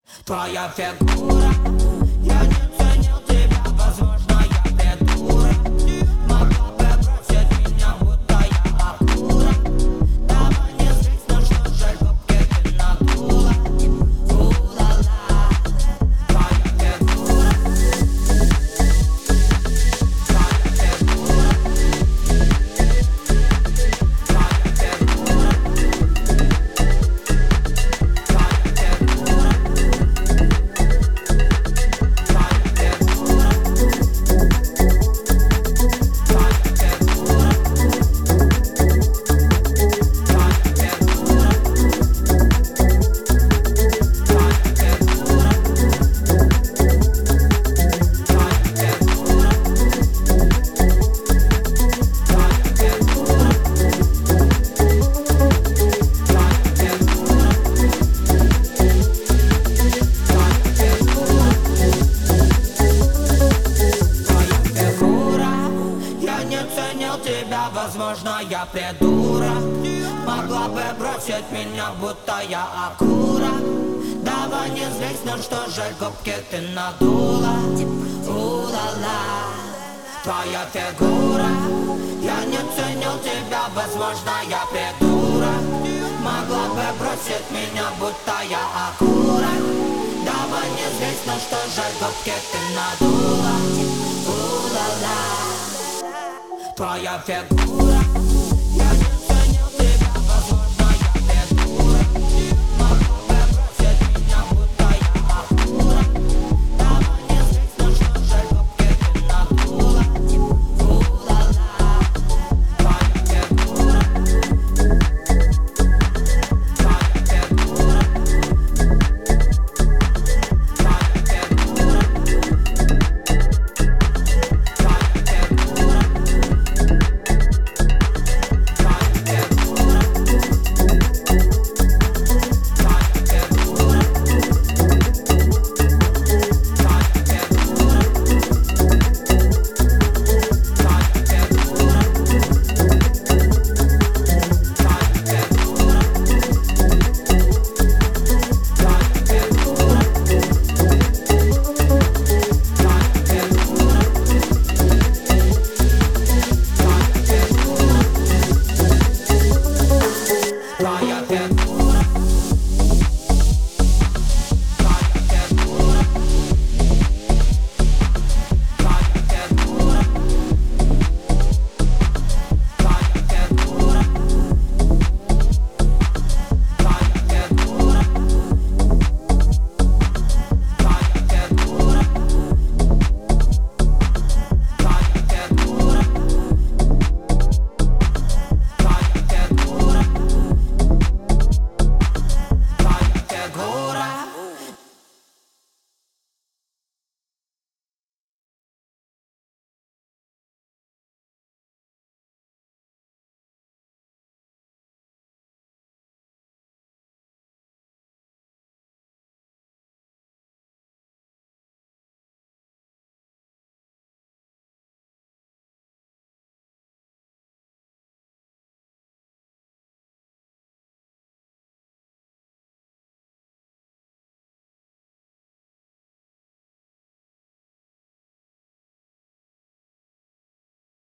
Твоя фигура, я не ценил тебя, возможно, я придурок. Могла бы бросить меня, будто я акура. Давай не злись, но что жаль, губки ты надула. У-ла-ла. Твоя фигура, твоя фигура, твоя фигура, твоя фигура. Я не ценил тебя, возможно, я придурок. Могла бы бросить меня, будто я акура. Давай не злись, но что жаль, губки ты надула. У-ла-ла. Твоя фигура, я не ценил тебя, возможно, я придурок. Могла бы бросить меня, будто я акура. Давай не злись, но что жаль, губки ты надула. У-ла-ла. Твоя фигура.